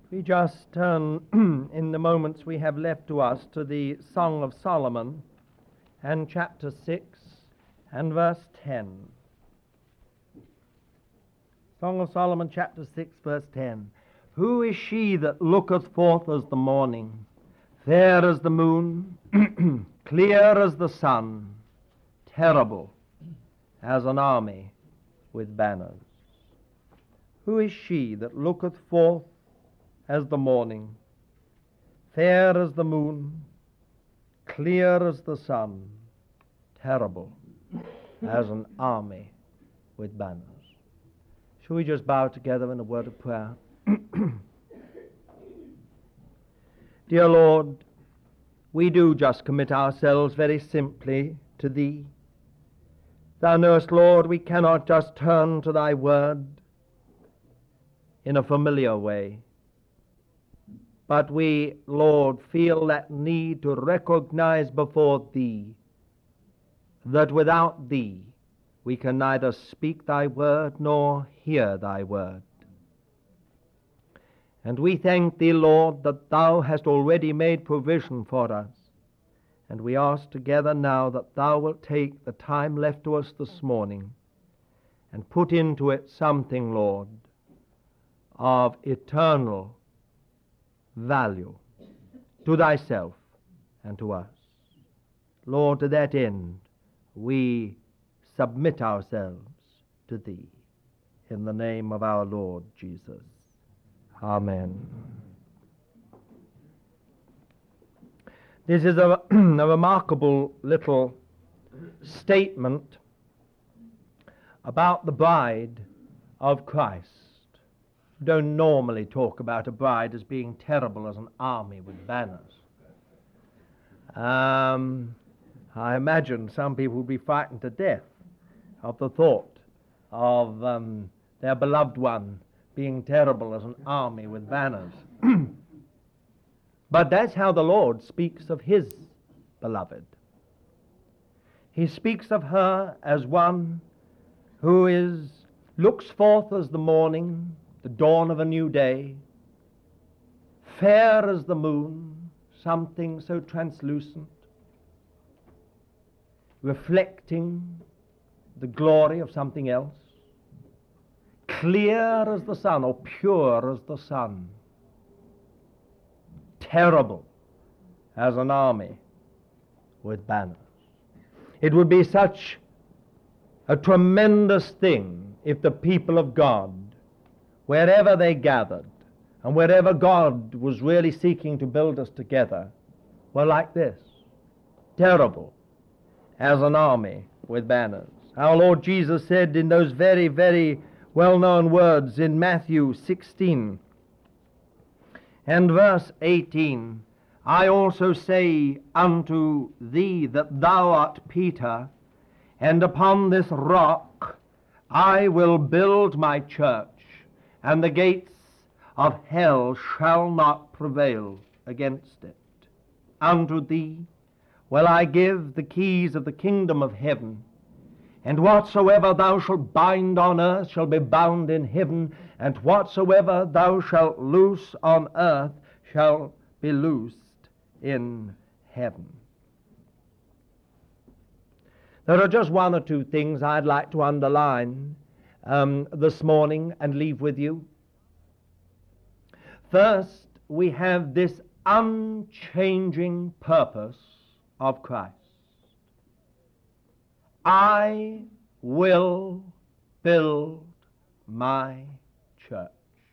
We just turn in the moments we have left to us to the Song of Solomon and chapter 6 and verse 10. Song of Solomon chapter 6 verse 10. Who is she that looketh forth as the morning, fair as the moon, clear as the sun, terrible as an army with banners? Who is she that looketh forth as the morning, fair as the moon, clear as the sun, terrible as an army with banners? Shall we just bow together in a word of prayer? Dear Lord, we do just commit ourselves very simply to Thee. Thou knowest, Lord, we cannot just turn to Thy word in a familiar way. But we, Lord, feel that need to recognize before Thee that without Thee we can neither speak Thy word nor hear Thy word. And we thank Thee, Lord, that Thou hast already made provision for us. And we ask together now that Thou wilt take the time left to us this morning and put into it something, Lord, of eternal value to Thyself and to us. Lord, to that end, we submit ourselves to Thee. In the name of our Lord Jesus. Amen. This is a remarkable little statement about the bride of Christ. We don't normally talk about a bride as being terrible as an army with banners. I imagine some people would be frightened to death of the thought of their beloved one being terrible as an army with banners. But that's how the Lord speaks of His beloved. He speaks of her as one who looks forth as the morning, the dawn of a new day, fair as the moon, something so translucent, reflecting the glory of something else, clear as the sun or pure as the sun, terrible as an army with banners. It would be such a tremendous thing if the people of God, wherever they gathered, and wherever God was really seeking to build us together, were like this, terrible as an army with banners. Our Lord Jesus said in those very, very well-known words in Matthew 16 and verse 18, I also say unto thee that thou art Peter, and upon this rock I will build my church, and the gates of hell shall not prevail against it. Unto thee will I give the keys of the kingdom of heaven, and whatsoever thou shalt bind on earth shall be bound in heaven, and whatsoever thou shalt loose on earth shall be loosed in heaven. There are just one or two things I'd like to underline this morning and leave with you. First, we have this unchanging purpose of Christ. I will build my church,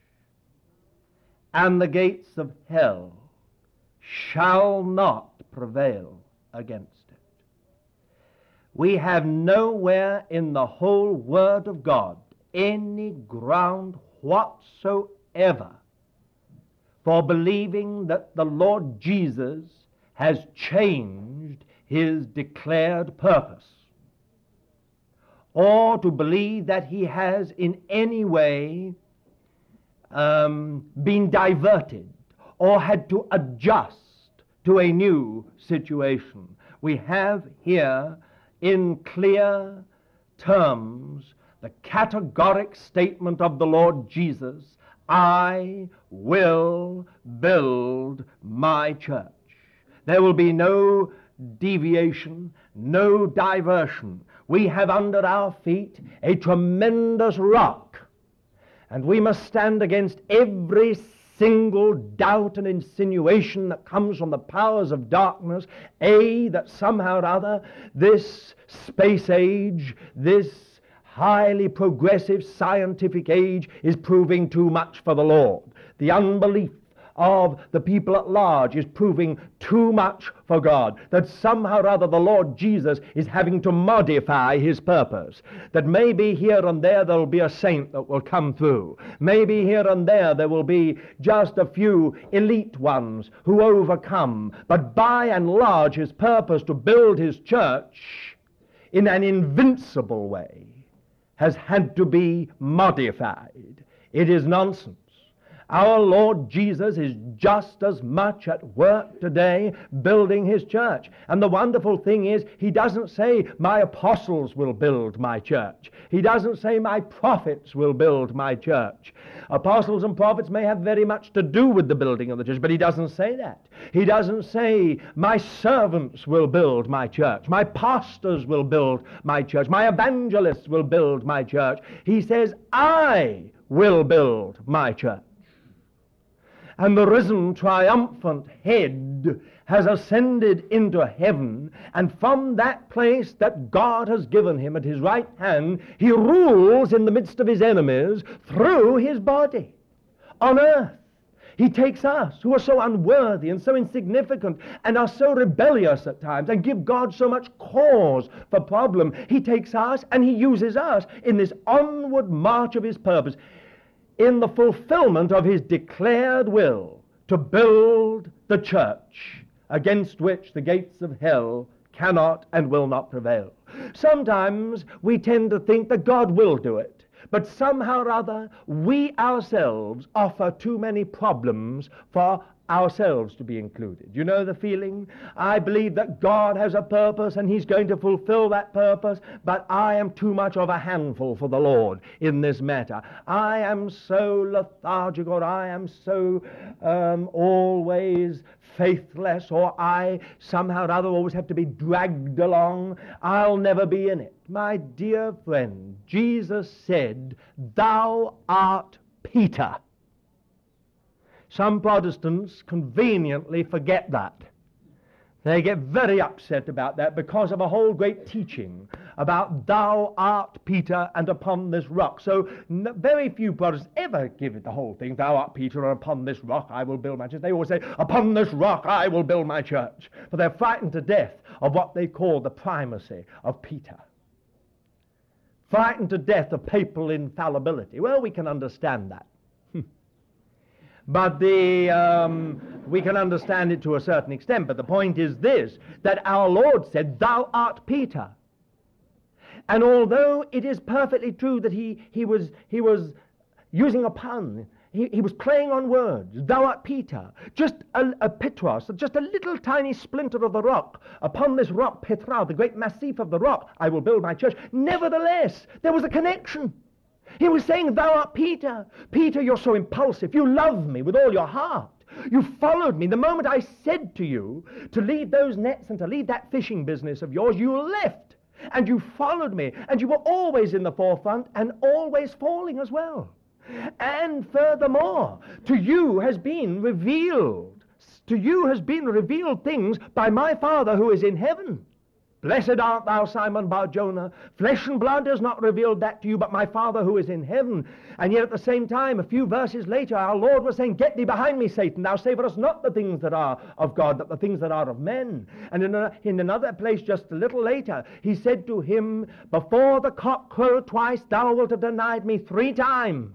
and the gates of hell shall not prevail against it. We have nowhere in the whole Word of God any ground whatsoever for believing that the Lord Jesus has changed His declared purpose, or to believe that He has in any way been diverted or had to adjust to a new situation. We have here in clear terms the categoric statement of the Lord Jesus, I will build my church. There will be no deviation, no diversion. We have under our feet a tremendous rock, and we must stand against every single doubt and insinuation that comes from the powers of darkness, that somehow or other this space age, this highly progressive scientific age is proving too much for the Lord. The unbelief of the people at large is proving too much for God, that somehow or other the Lord Jesus is having to modify his purpose, that maybe here and there will be a saint that will come through, maybe here and there will be just a few elite ones who overcome, but by and large his purpose to build his church in an invincible way has had to be modified. It is nonsense. Our Lord Jesus is just as much at work today building his church. And the wonderful thing is, he doesn't say, my apostles will build my church. He doesn't say, my prophets will build my church. Apostles and prophets may have very much to do with the building of the church, but he doesn't say that. He doesn't say, my servants will build my church. My pastors will build my church. My evangelists will build my church. He says, I will build my church. And the risen, triumphant head has ascended into heaven, and from that place that God has given him at his right hand, he rules in the midst of his enemies through his body on earth. He takes us, who are so unworthy and so insignificant and are so rebellious at times and give God so much cause for problem. He takes us and he uses us in this onward march of his purpose, in the fulfillment of his declared will to build the church against which the gates of hell cannot and will not prevail. Sometimes we tend to think that God will do it, but somehow or other we ourselves offer too many problems for ourselves to be included. You know the feeling? I believe that God has a purpose and he's going to fulfill that purpose, but I am too much of a handful for the Lord in this matter. I am so lethargic, or I am so always faithless, or I somehow or other always have to be dragged along. I'll never be in it. My dear friend, Jesus said, thou art Peter. Some Protestants conveniently forget that. They get very upset about that because of a whole great teaching about thou art Peter and upon this rock. So very few Protestants ever give it the whole thing, thou art Peter and upon this rock I will build my church. They always say, upon this rock I will build my church. For they're frightened to death of what they call the primacy of Peter. Frightened to death of papal infallibility. Well, we can understand that. But we can understand it to a certain extent. But the point is this, that our Lord said, thou art Peter. And although it is perfectly true that he was using a pun, he was playing on words, thou art Peter, just a Petros, just a little tiny splinter of the rock. Upon this rock, Petra, the great massif of the rock, I will build my church. Nevertheless, there was a connection. He was saying, thou art Peter. Peter, you're so impulsive. You love me with all your heart. You followed me. The moment I said to you to leave those nets and to leave that fishing business of yours, you left. And you followed me. And you were always in the forefront and always falling as well. And furthermore, to you has been revealed things by my Father who is in heaven. Blessed art thou, Simon Bar-Jonah. Flesh and blood has not revealed that to you, but my Father who is in heaven. And yet at the same time, a few verses later, our Lord was saying, get thee behind me, Satan. Thou savest not the things that are of God, but the things that are of men. And in another place just a little later, he said to him, before the cock crow twice, thou wilt have denied me 3 times.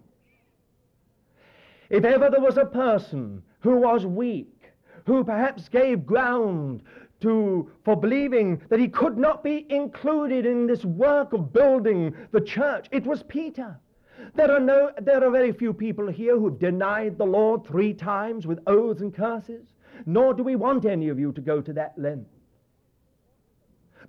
If ever there was a person who was weak, who perhaps gave ground for believing that he could not be included in this work of building the church, it was Peter. There are very few people here who have denied the Lord 3 times with oaths and curses, nor do we want any of you to go to that length.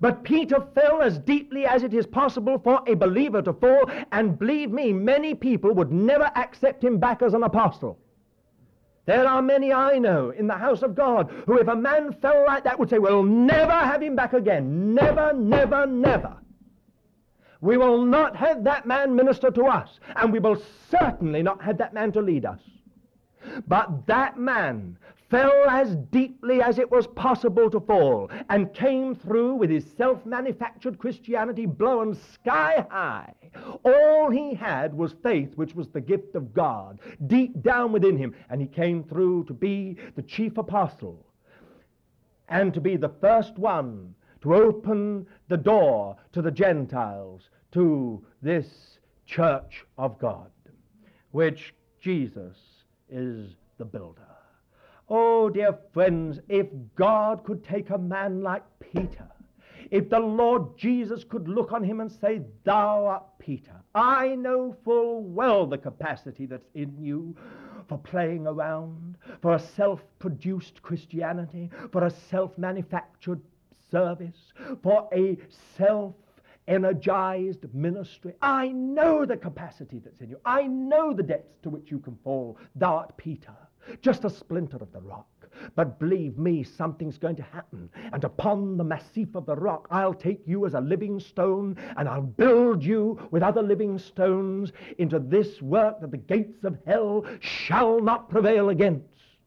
But Peter fell as deeply as it is possible for a believer to fall, and believe me, many people would never accept him back as an apostle. There are many I know in the house of God who, if a man fell like that, would say, we'll never have him back again. Never, never, never. We will not have that man minister to us, and we will certainly not have that man to lead us. But that man fell as deeply as it was possible to fall, and came through with his self-manufactured Christianity blown sky high. All he had was faith, which was the gift of God, deep down within him, and he came through to be the chief apostle, and to be the first one to open the door to the Gentiles, to this church of God, which Jesus is the builder. Oh, dear friends, if God could take a man like Peter, if the Lord Jesus could look on him and say, thou art Peter, I know full well the capacity that's in you for playing around, for a self-produced Christianity, for a self-manufactured service, for a self-energized ministry. I know the capacity that's in you. I know the depths to which you can fall. Thou art Peter, just a splinter of the rock. But believe me, something's going to happen. And upon the massif of the rock, I'll take you as a living stone, and I'll build you with other living stones into this work that the gates of hell shall not prevail against.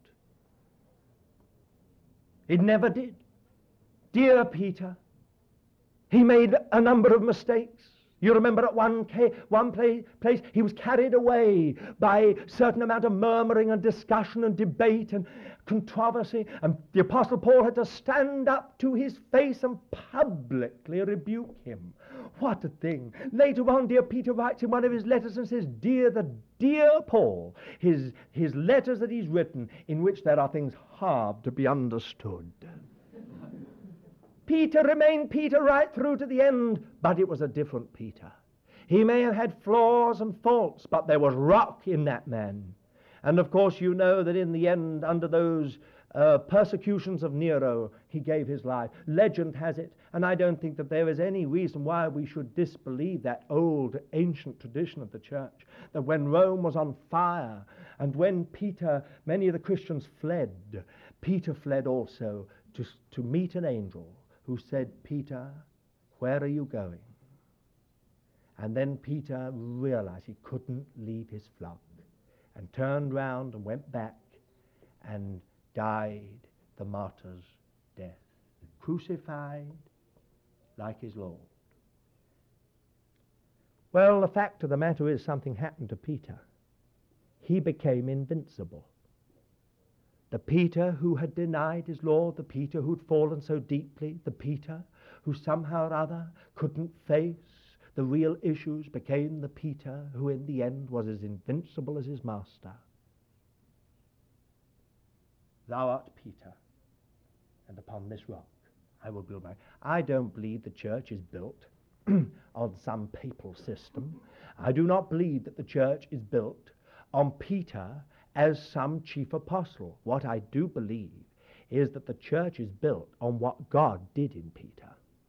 It never did. Dear Peter, he made a number of mistakes. You remember at one place he was carried away by a certain amount of murmuring and discussion and debate and controversy, and the Apostle Paul had to stand up to his face and publicly rebuke him. What a thing. Later on, dear Peter writes in one of his letters and says, dear Paul, his letters that he's written, in which there are things hard to be understood. Peter remained Peter right through to the end, but it was a different Peter. He may have had flaws and faults, but there was rock in that man. And of course you know that in the end, under those persecutions of Nero, he gave his life. Legend has it, and I don't think that there is any reason why we should disbelieve that old ancient tradition of the church, that when Rome was on fire and when many of the Christians fled, Peter fled also to meet an angel who said, Peter, where are you going? And then Peter realized he couldn't leave his flock, and turned round and went back and died the martyr's death, crucified like his Lord. Well, the fact of the matter is, something happened to Peter. He became invincible. The Peter who had denied his Lord, the Peter who'd fallen so deeply, the Peter who somehow or other couldn't face the real issues, became the Peter who in the end was as invincible as his master. Thou art Peter, and upon this rock I will build my... I don't believe the church is built on some papal system. I do not believe that the church is built on Peter as some chief apostle. What I do believe is that the church is built on what God did in Peter.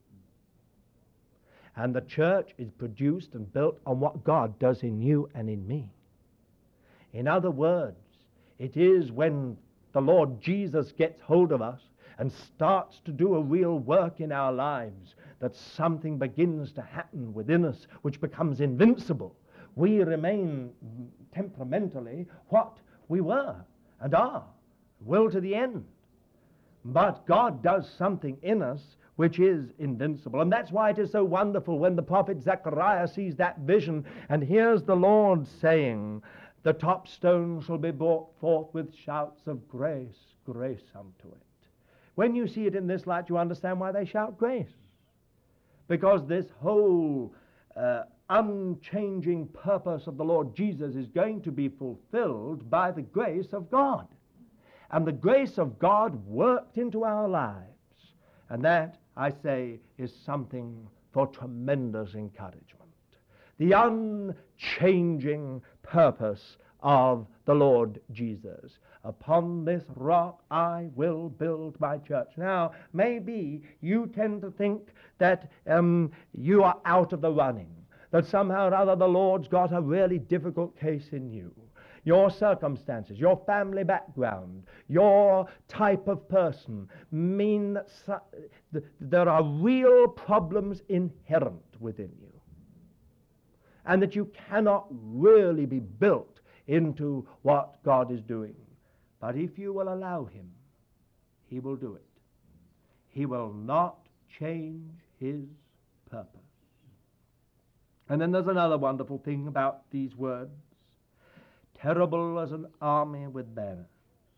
And the church is produced and built on what God does in you and in me. In other words, it is when the Lord Jesus gets hold of us and starts to do a real work in our lives that something begins to happen within us which becomes invincible. We remain temperamentally what we were and are, will to the end. But God does something in us which is invincible. And that's why it is so wonderful when the prophet Zechariah sees that vision and hears the Lord saying, the top stone shall be brought forth with shouts of grace, grace unto it. When you see it in this light, you understand why they shout grace. Because this whole unchanging purpose of the Lord Jesus is going to be fulfilled by the grace of God. And the grace of God worked into our lives. And that, I say, is something for tremendous encouragement. The unchanging purpose of the Lord Jesus. Upon this rock I will build my church. Now, maybe you tend to think that you are out of the running, that somehow or other the Lord's got a really difficult case in you. Your circumstances, your family background, your type of person mean that there are real problems inherent within you, and that you cannot really be built into what God is doing. But if you will allow him, he will do it. He will not change his purpose. And then there's another wonderful thing about these words. Terrible as an army with banners.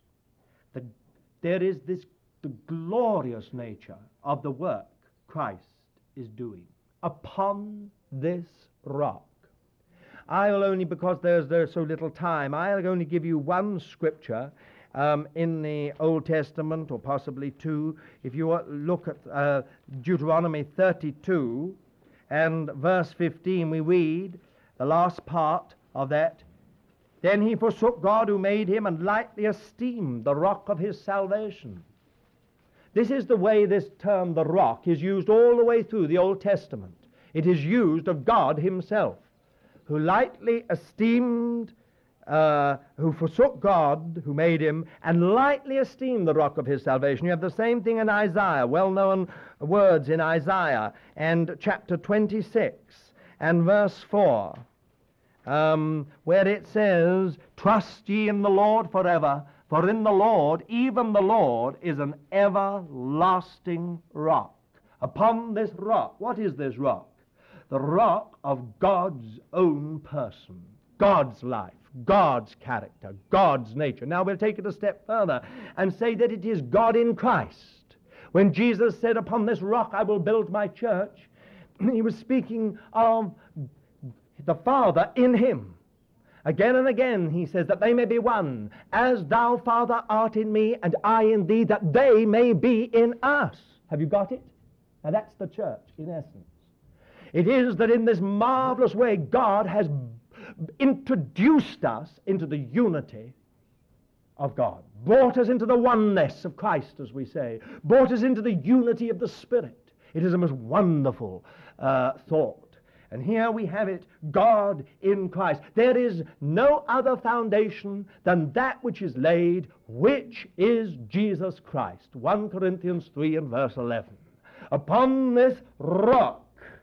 There is the glorious nature of the work Christ is doing upon this rock. I'll only, because there's so little time, I'll only give you one scripture in the Old Testament, or possibly two. If you look at Deuteronomy 32 and verse 15, we read the last part of that. Then he forsook God who made him, and lightly esteemed the rock of his salvation. This is the way this term, the rock, is used all the way through the Old Testament. It is used of God himself, who lightly esteemed, who forsook God who made him, and lightly esteemed the rock of his salvation. You have the same thing in Isaiah, well-known words in Isaiah, and chapter 26 and verse 4. Where it says, trust ye in the Lord forever, for in the Lord, even the Lord, is an everlasting rock. Upon this rock, what is this rock? The rock of God's own person, God's life, God's character, God's nature. Now we'll take it a step further and say that it is God in Christ. When Jesus said, upon this rock I will build my church, he was speaking of the Father in him. Again and again he says that they may be one, as thou, Father, art in me, and I in thee, that they may be in us. Have you got it? Now that's the church in essence. It is that in this marvelous way God has introduced us into the unity of God, brought us into the oneness of Christ, as we say, brought us into the unity of the Spirit. It is a most wonderful thought. And here we have it, God in Christ. There is no other foundation than that which is laid, which is Jesus Christ. 1 Corinthians 3 and verse 11. Upon this rock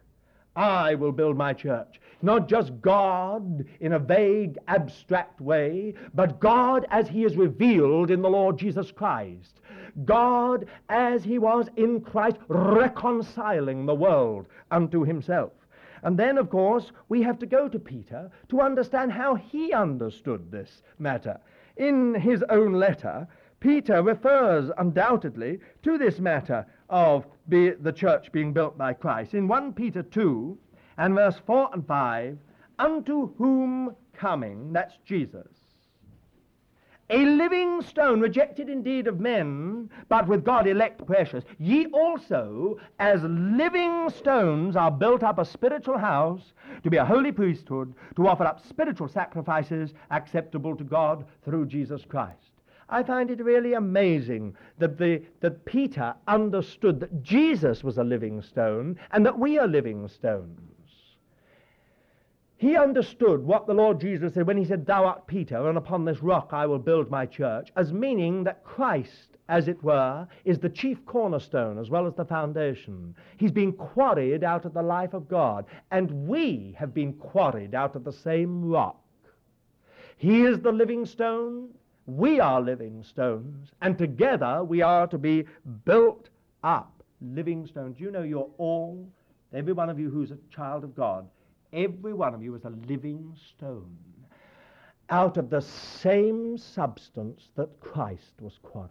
I will build my church. Not just God in a vague, abstract way, but God as he is revealed in the Lord Jesus Christ. God as he was in Christ, reconciling the world unto himself. And then, of course, we have to go to Peter to understand how he understood this matter. In his own letter, Peter refers undoubtedly to this matter of the church being built by Christ. In 1 Peter 2 and verse 4 and 5, unto whom coming, that's Jesus, a living stone, rejected indeed of men, but with God elect precious, ye also, as living stones, are built up a spiritual house, to be a holy priesthood, to offer up spiritual sacrifices acceptable to God through Jesus Christ. I find it really amazing that Peter understood that Jesus was a living stone and that we are living stones. He understood what the Lord Jesus said when he said, thou art Peter, and upon this rock I will build my church, as meaning that Christ, as it were, is the chief cornerstone as well as the foundation. He's been quarried out of the life of God, and we have been quarried out of the same rock. He is the living stone, we are living stones, and together we are to be built up, living stones. You know, you're all, every one of you who's a child of God, every one of you is a living stone out of the same substance that Christ was quarried.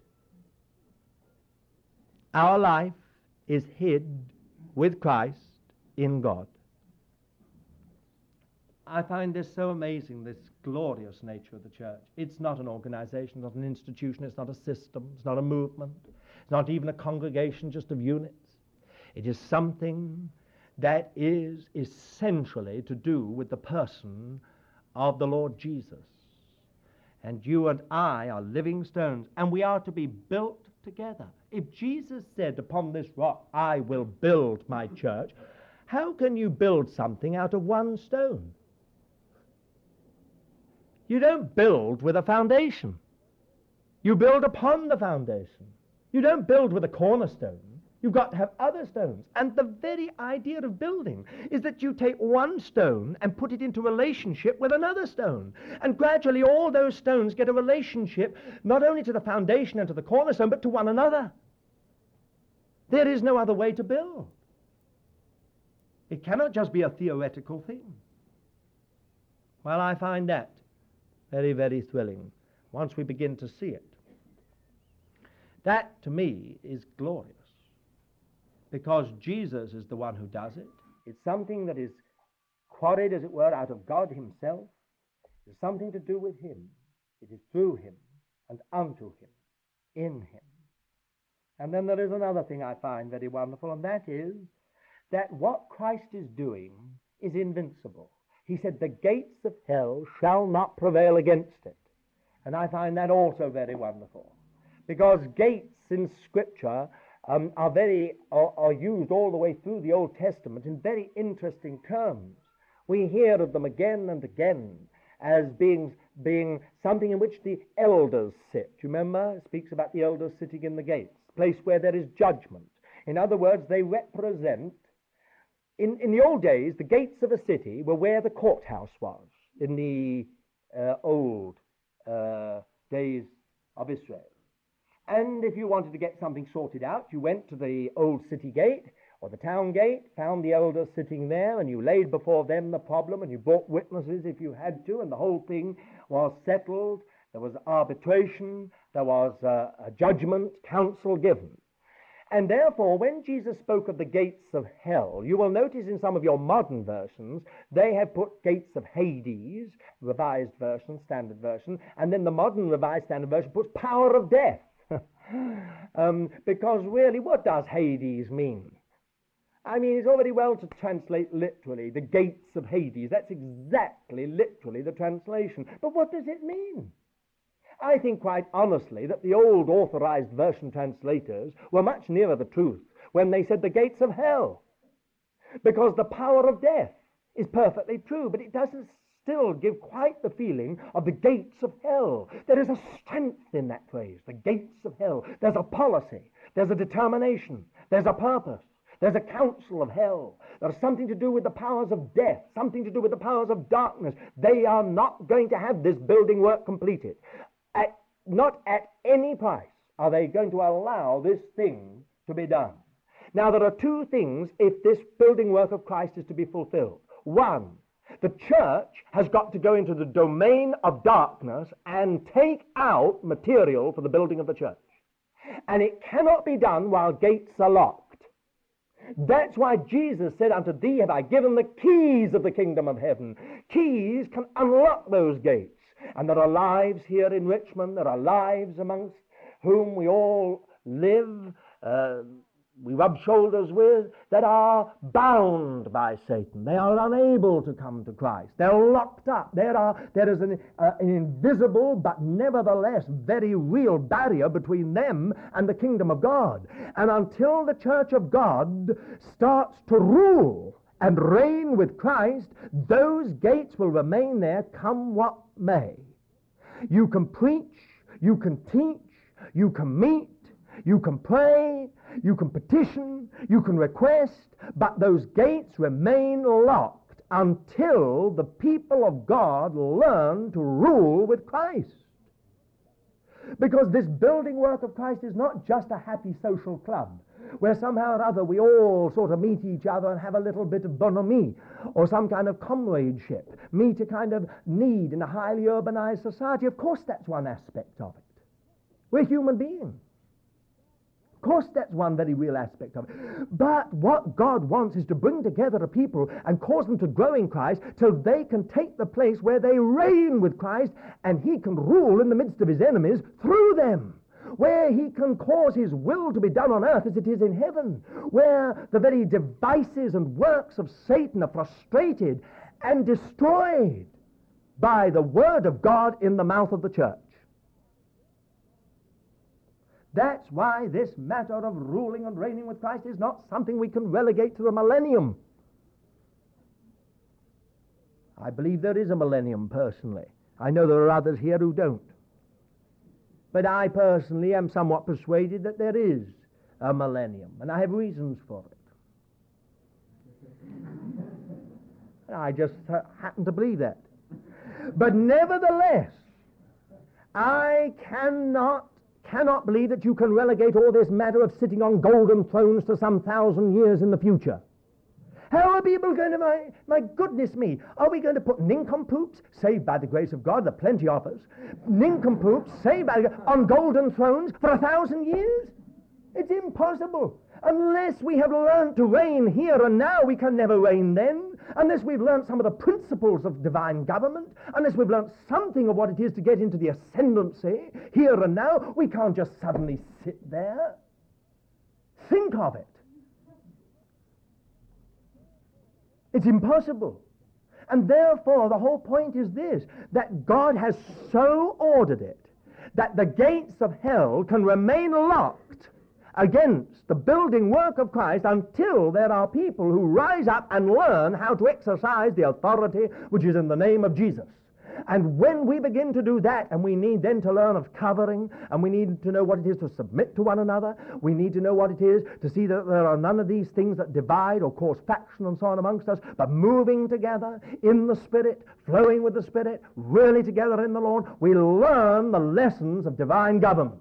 Our life is hid with Christ in God. I find this so amazing, this glorious nature of the church. It's not an organization, not an institution, it's not a system, it's not a movement, it's not even a congregation just of units. It is something that is essentially to do with the person of the Lord Jesus. And you and I are living stones, and we are to be built together. If Jesus said, upon this rock I will build my church, how can you build something out of one stone? You don't build with a foundation. You build upon the foundation. You don't build with a cornerstone. You've got to have other stones. And the very idea of building is that you take one stone and put it into relationship with another stone. And gradually all those stones get a relationship not only to the foundation and to the cornerstone, but to one another. There is no other way to build. It cannot just be a theoretical thing. Well, I find that very, very thrilling once we begin to see it. That, to me, is glorious. Because Jesus is the one who does it. It's something that is quarried, as it were, out of God himself. It's something to do with him. It is through him and unto him, in him. And then there is another thing I find very wonderful, and that is that what Christ is doing is invincible. He said, the gates of hell shall not prevail against it. And I find that also very wonderful. Because gates in Scripture are used all the way through the Old Testament in very interesting terms. We hear of them again and again as being something in which the elders sit. You remember? It speaks about the elders sitting in the gates, a place where there is judgment. In other words, they represent, in the old days, the gates of a city were where the courthouse was in the old days of Israel. And if you wanted to get something sorted out, you went to the old city gate or the town gate, found the elders sitting there, and you laid before them the problem, and you brought witnesses if you had to, and the whole thing was settled. There was arbitration, there was a judgment, counsel given. And therefore, when Jesus spoke of the gates of hell, you will notice in some of your modern versions, they have put gates of Hades, Revised Version, Standard Version, and then the modern Revised Standard Version puts power of death. Because really, what does Hades mean? I mean, it's all very well to translate literally, the gates of Hades. That's exactly literally the translation. But what does it mean? I think quite honestly that the old authorized version translators were much nearer the truth when they said the gates of hell. Because the power of death is perfectly true, but it doesn't still give quite the feeling of the gates of hell. There is a strength in that phrase, the gates of hell. There's a policy, there's a determination, there's a purpose, there's a counsel of hell. There's something to do with the powers of death, something to do with the powers of darkness. They are not going to have this building work completed. Not at any price are they going to allow this thing to be done. Now, there are two things if this building work of Christ is to be fulfilled. One, the church has got to go into the domain of darkness and take out material for the building of the church. And it cannot be done while gates are locked. That's why Jesus said, unto thee have I given the keys of the kingdom of heaven. Keys can unlock those gates. And there are lives here in Richmond, there are lives amongst whom we all live, we rub shoulders with, that are bound by Satan. They are unable to come to Christ. They're locked up. There is an invisible but nevertheless very real barrier between them and the kingdom of God. And until the church of God starts to rule and reign with Christ, those gates will remain there come what may. You can preach, you can teach, you can meet, you can pray, you can petition, you can request, but those gates remain locked until the people of God learn to rule with Christ. Because this building work of Christ is not just a happy social club where somehow or other we all sort of meet each other and have a little bit of bonhomie or some kind of comradeship, meet a kind of need in a highly urbanized society. Of course that's one aspect of it. We're human beings. Of course that's one very real aspect of it. But what God wants is to bring together a people and cause them to grow in Christ till they can take the place where they reign with Christ and he can rule in the midst of his enemies through them. Where he can cause his will to be done on earth as it is in heaven, where the very devices and works of Satan are frustrated and destroyed. by the Word of God in the mouth of the church. That's why this matter of ruling and reigning with Christ is not something we can relegate to the millennium. I believe there is a millennium personally. I know there are others here who don't. But I personally am somewhat persuaded that there is a millennium, and I have reasons for it. I just happen to believe that. But nevertheless, I cannot believe that you can relegate all this matter of sitting on golden thrones to some 1,000 years in the future. How are people going to, my goodness me, are we going to put nincompoops, saved by the grace of God, there are plenty of us, nincompoops, saved by on golden thrones for 1,000 years? It's impossible. Unless we have learned to reign here and now, we can never reign then. Unless we've learned some of the principles of divine government, unless we've learned something of what it is to get into the ascendancy here and now, we can't just suddenly sit there. Think of it. It's impossible. And therefore, the whole point is this, that God has so ordered it that the gates of hell can remain locked against the building work of Christ until there are people who rise up and learn how to exercise the authority which is in the name of Jesus. And when we begin to do that, and we need then to learn of covering, and we need to know what it is to submit to one another, we need to know what it is to see that there are none of these things that divide or cause faction and so on amongst us, but moving together in the Spirit, flowing with the Spirit, really together in the Lord, we learn the lessons of divine government.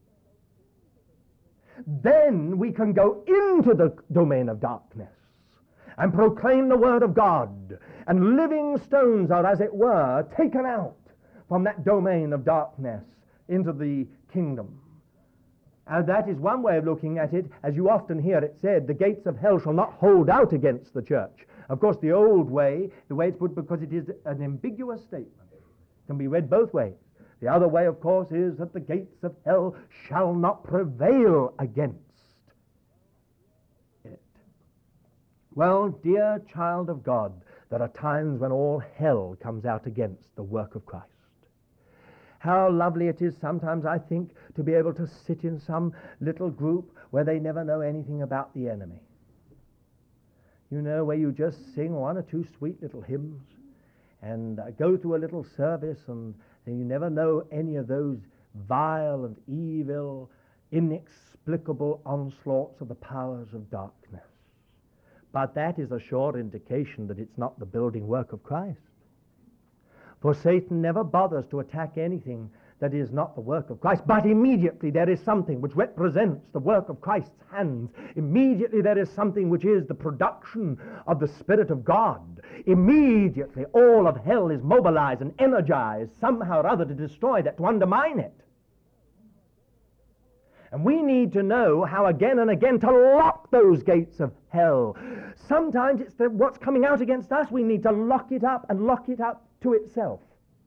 Then we can go into the domain of darkness and proclaim the Word of God, and living stones are, as it were, taken out from that domain of darkness into the kingdom. And that is one way of looking at it. As you often hear it said, the gates of hell shall not hold out against the church. Of course, the old way, the way it's put, because it is an ambiguous statement, can be read both ways. The other way, of course, is that the gates of hell shall not prevail against it. Well, dear child of God, there are times when all hell comes out against the work of Christ. How lovely it is sometimes, I think, to be able to sit in some little group where they never know anything about the enemy. You know, where you just sing one or two sweet little hymns and go through a little service, and you never know any of those vile and evil, inexplicable onslaughts of the powers of darkness. But that is a sure indication that it's not the building work of Christ. For Satan never bothers to attack anything that is not the work of Christ, but immediately there is something which represents the work of Christ's hands. Immediately there is something which is the production of the Spirit of God. Immediately all of hell is mobilized and energized somehow or other to destroy that, to undermine it. And we need to know how again and again to lock those gates of hell. Sometimes it's what's coming out against us, we need to lock it up and lock it up to itself.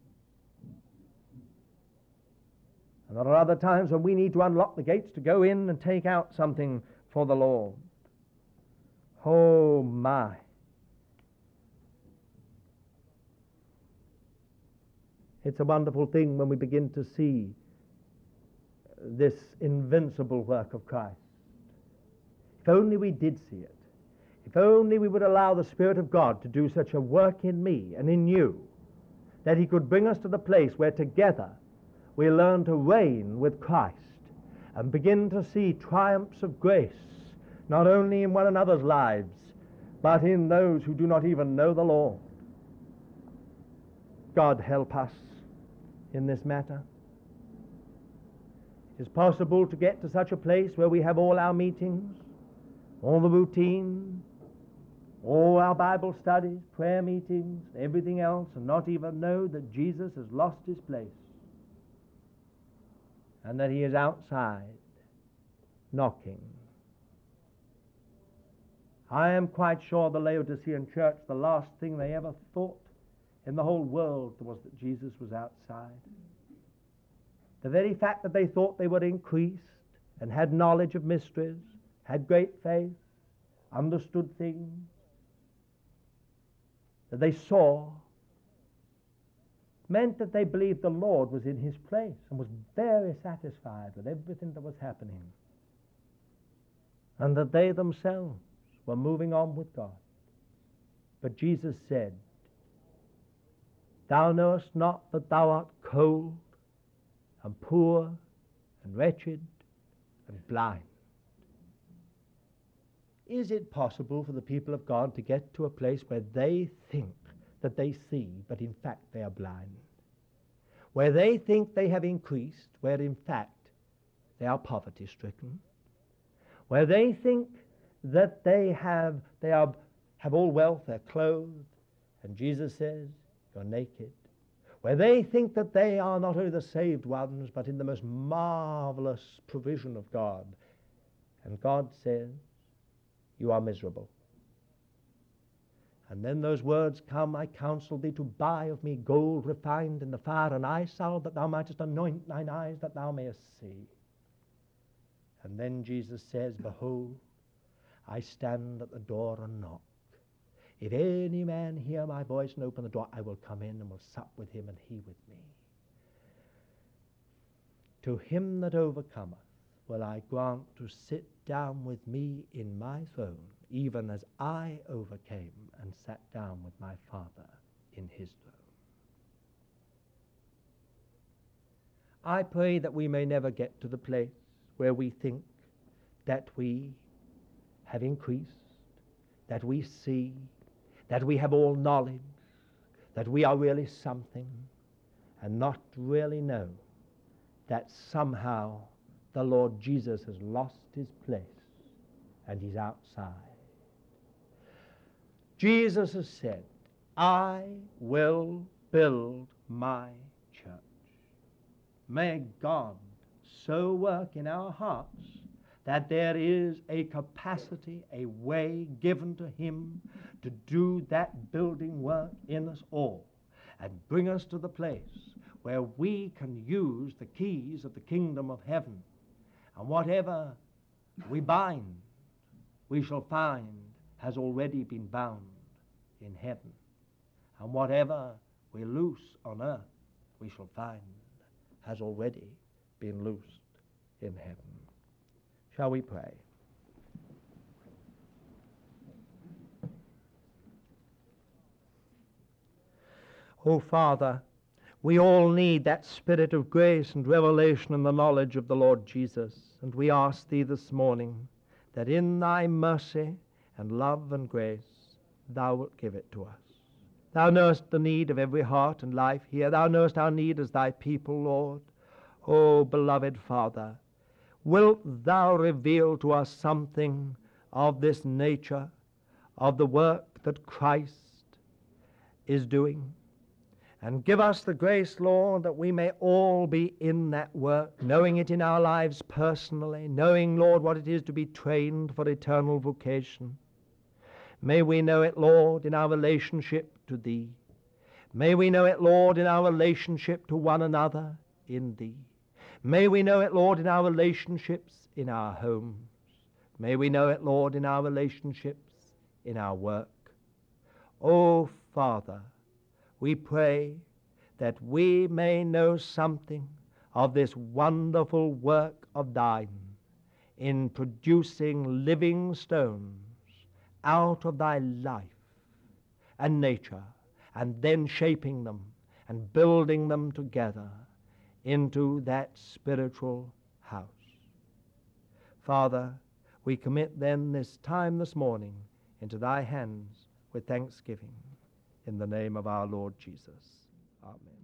And there are other times when we need to unlock the gates to go in and take out something for the Lord. Oh my. It's a wonderful thing when we begin to see this invincible work of Christ. If only we did see it. If only we would allow the Spirit of God to do such a work in me and in you, that He could bring us to the place where together we learn to reign with Christ and begin to see triumphs of grace, not only in one another's lives, but in those who do not even know the Lord. God help us in this matter. It is possible to get to such a place where we have all our meetings, all the routine, all our Bible studies, prayer meetings, everything else, and not even know that Jesus has lost His place and that He is outside knocking. I am quite sure the Laodicean church, the last thing they ever thought in the whole world was that Jesus was outside. The very fact that they thought they were increased and had knowledge of mysteries, had great faith, understood things, that they saw meant that they believed the Lord was in his place and was very satisfied with everything that was happening, and that they themselves were moving on with God. But Jesus said, "Thou knowest not that thou art cold and poor and wretched and blind." Is it possible for the people of God to get to a place where they think that they see, but in fact they are blind? Where they think they have increased, where in fact they are poverty-stricken? Where they think that they have all wealth, they're clothed, and Jesus says, "You're naked." Where they think that they are not only the saved ones, but in the most marvelous provision of God, and God says, "You are miserable." And then those words come, "I counsel thee to buy of me gold refined in the fire, and eye salve, that thou mightest anoint thine eyes, that thou mayest see." And then Jesus says, "Behold, I stand at the door and knock. If any man hear my voice and open the door, I will come in and will sup with him and he with me. To him that overcometh will I grant to sit down with me in my throne, even as I overcame and sat down with my Father in his throne." I pray that we may never get to the place where we think that we have increased, that we see, that we have all knowledge, that we are really something, and not really know that somehow the Lord Jesus has lost his place and he's outside. Jesus has said, "I will build my church." May God so work in our hearts that there is a capacity, a way given to him to do that building work in us all and bring us to the place where we can use the keys of the kingdom of heaven. And whatever we bind, we shall find has already been bound in heaven. And whatever we loose on earth, we shall find has already been loosed in heaven. Shall we pray? Oh, Father, we all need that spirit of grace and revelation in the knowledge of the Lord Jesus. And we ask thee this morning that in thy mercy and love and grace thou wilt give it to us. Thou knowest the need of every heart and life here. Thou knowest our need as thy people, Lord. Oh, beloved Father, wilt thou reveal to us something of this nature, of the work that Christ is doing? And give us the grace, Lord, that we may all be in that work, knowing it in our lives personally, knowing, Lord, what it is to be trained for eternal vocation. May we know it, Lord, in our relationship to thee. May we know it, Lord, in our relationship to one another in thee. May we know it, Lord, in our relationships in our homes. May we know it, Lord, in our relationships in our work. Oh, Father, we pray that we may know something of this wonderful work of thine in producing living stones out of thy life and nature, and then shaping them and building them together into that spiritual house. Father, we commit then this time this morning into thy hands with thanksgiving, in the name of our Lord Jesus. Amen.